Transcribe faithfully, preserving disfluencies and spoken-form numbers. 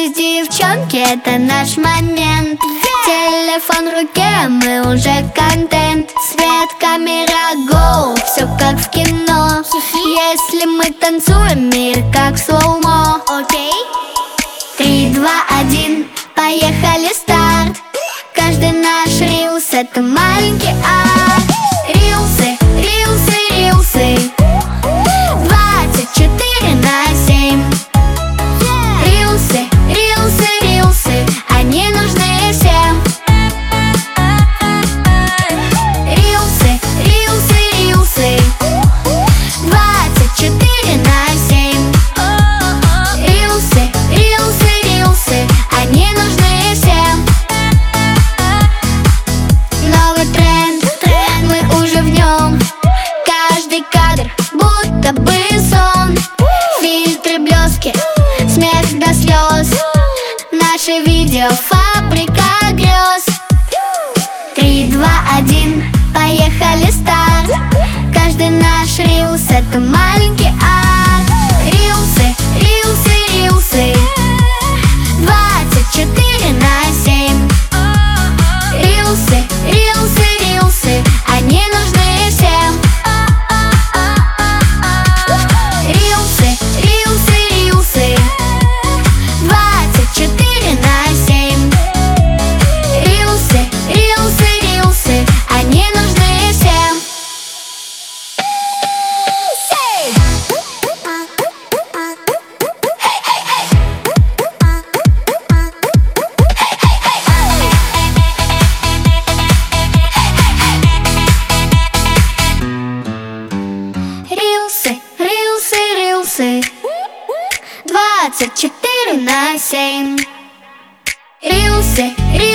девчонки, это наш момент. Телефон в руке, мы уже контент. Свет, камера, гоу, все как в кино. Если мы танцуем, мир как слоумо. Окей? Три, два, один, поехали, старт. Каждый наш рилс — это маленький арт. Рилсы, рилсы, рилсы двадцать четыре на семь. Рилсы, рилсы, рилсы, они нужны всем. Рилсы, рилсы, рилсы двадцать четыре на семь. Рилсы, рилсы, рилсы, они нужны всем. Новый тренд, тренд, мы уже в нем. Каждый кадр будто бы сон. Фильтры, блески, смех до слез. Наше видео — фабрика грез. Три, два, один, поехали, старт. Каждый наш рилс — это маленький арт. Рилсы, рилсы, рилсы двадцать четыре на семь. Рилсы, рилсы, рилсы, они нужны всем. Рилсы, рилсы, рилсы двадцать четыре на семь. Рилсы, рилсы, рилсы, они нужны всем. Рилсы, рилсы, рилсы двадцать четыре на семь. Рилсы, рилсы.